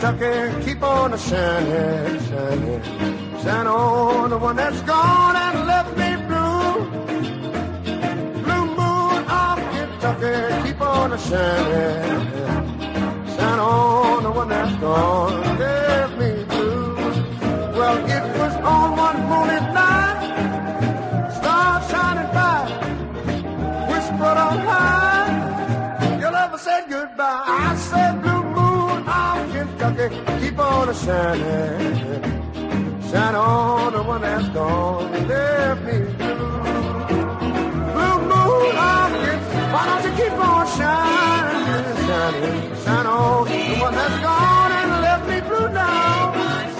Kentucky, keep on shining, shining. Shine on the one that's gone and left me blue. Blue moon of Kentucky, keep on shining. Shine on the one that's gone and left me blue. Well, it was on one moonlit night, stars shining bright, whispered on high, your lover said goodbye. I said, blue moon of Kentucky, keep on shining. Shine on the one that's gone and left me blue. Blue moon of Kentucky, why don't you keep on shining, shining. Shine on the one that's gone and left me blue now.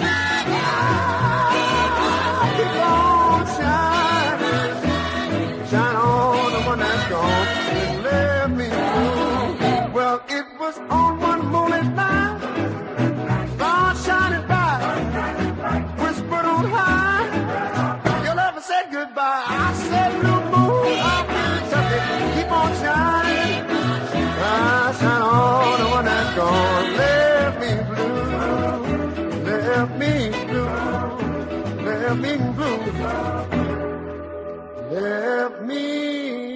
Keep on shining. Shine on the one that's gone and left me blue. Well, it was on one moonlit night, stars shining bright, whispered on high, your lover said goodbye. I said, blue moon of Kentucky, keep on shining. Shine on the one that's gone, left me blue, left me blue, left me blue, left me